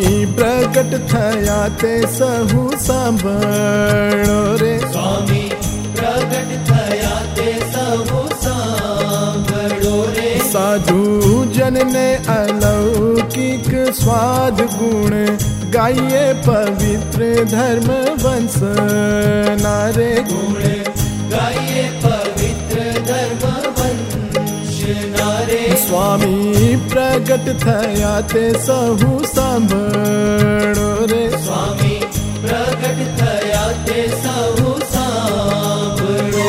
प्रगट थया ते सहु सांभळो रे। स्वामी प्रगट थया ते सहु सांभळो रे। साधु जन ने अलौकिक स्वाद गुण गाइए पवित्र धर्म वंश नारे। गुण गाइए पवित्र धर्म वंश नारे। स्वामी प्रगट थया ते सहु सांभळो रे। स्वामी प्रगट थया ते सहु सांभळो।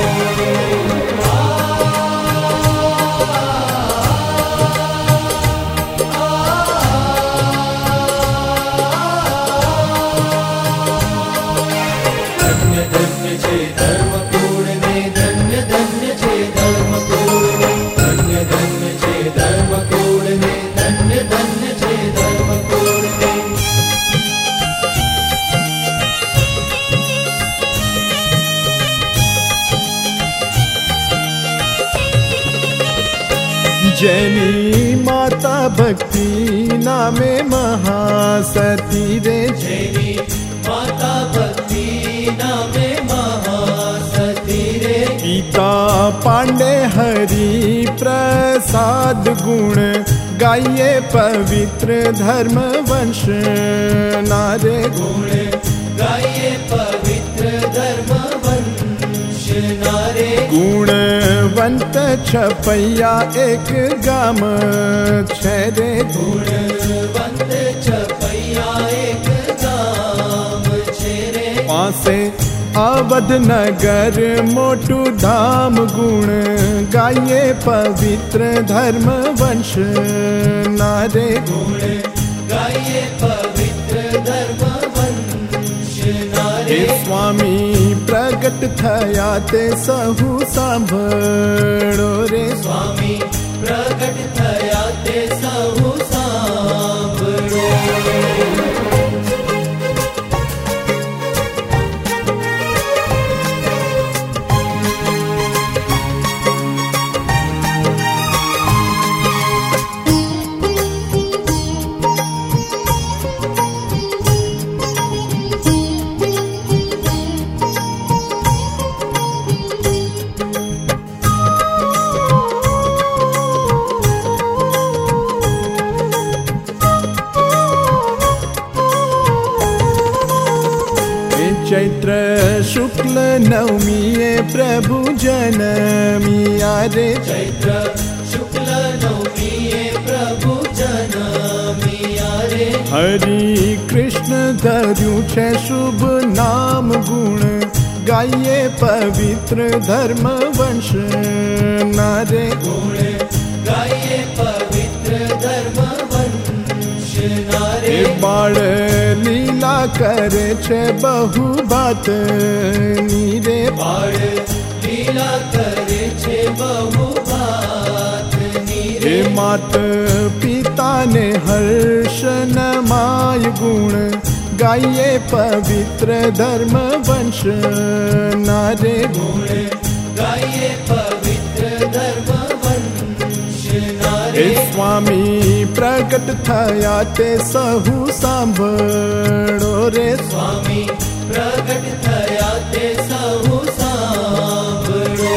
धन्य धन्य छे धर्मकूळ ने, धन्य धन्य छे धर्मकूळ ने, धन्य धन्य छे धर्मकूळ ने, धन्य धन्य छे धर्मकूळ ने। जैनी माता भक्ति नामे महासती रे। जैनी माता भक्ति नामे महासती रे। पिता पांडे हरि प्रसाद गुण गाइए पवित्र धर्म वंश नारे। गुण गाइए पवित्र धर्म वंश नारे। गुणवंत छपैया एक गाम छे रे। गुणवंत छपैया एक गाम छे रे। पासे अवध नगर मोटू धाम गुण गाइए पवित्र धर्म वंश नारे। गुण गाइए पवित्र धर्म वंश नारे। स्वामी प्रगट थया ते सहु सांभळो रे। स्वामी प्रगट थया ते सहु सांभळो। चैत्र शुक्ल नवमी प्रभु जनमिया रे। चैत्र शुक्ल नवमी प्रभु जनमिया रे। हरि कृष्ण धर्यु छे शुभ नाम गुण गाइए पवित्र धर्म वंश नारे। गुण गाइए पवित्र धर्म वंश नारे। बाळ लीला करे छे बहु बात नीरे। बाळ लीला करे छे बहु बात नीरे। मात पिता ने हर्ष नमाय गुण गाइए पवित्र धर्म वंश नारे। गुण गाइए पवित्र धर्म वंश नारे। स्वामी प्रगट थया ते सहु सांभळो रे। स्वामी प्रगट थया ते सहु सांभळो।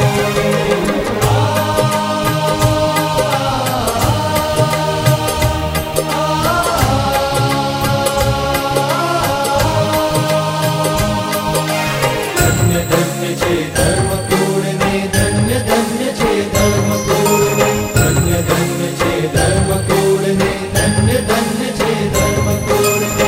धन्य धन्य छे धर्मकूळ ने, धन्य धन्य छे धर्मकूळ ने, धन्य धन्य छे धर्मकूळ ने, धन्य धन्य छे धर्मकूळ ने।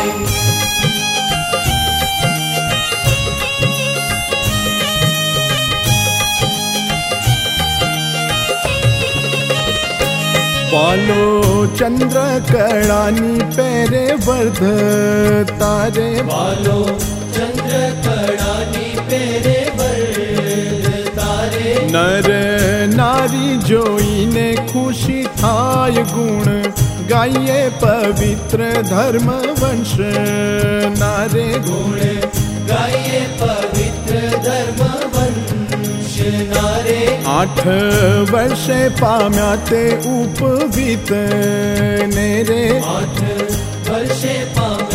बालो चंद्र कड़ानी पेरे वर्ध तारे। बालो चंद्र कड़ानी पेरे वर्ध तारे। नर नारी जोईने खुशी थाय गुण गाइए पवित्र धर्म वंश नारे। गुण गाइए पवित्र धर्म वंश नारे। 8 वर्षे पाम्या ते उपवीत ने रे। 8 वर्षे पाम्या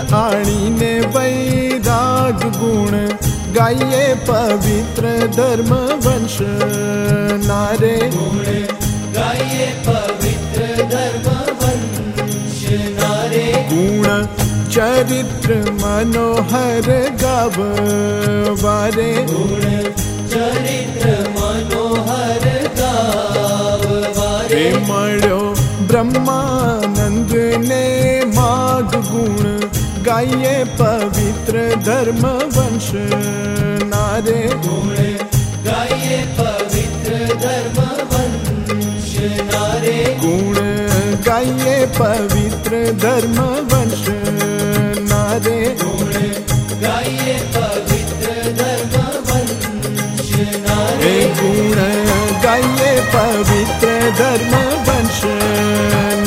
ठाणी ने वैराग गुण गाइए पवित्र धर्म वंश नारे गुण गाइए पवित्र धर्म वंश नारे गुण चरित्र मनोहर गाव वारे गुण चरित्र मनोहर गाव वारे मळ्यो ब्रह्मानंद ने माग गुण गाइए पवित्र धर्म वंश नारे गुण गाइए पवित्र धर्म वंश नारे गुण गाइए पवित्र धर्म वंश नारे गुण गाइए पवित्र धर्म वंश नारे गुण गाइए पवित्र धर्म वंश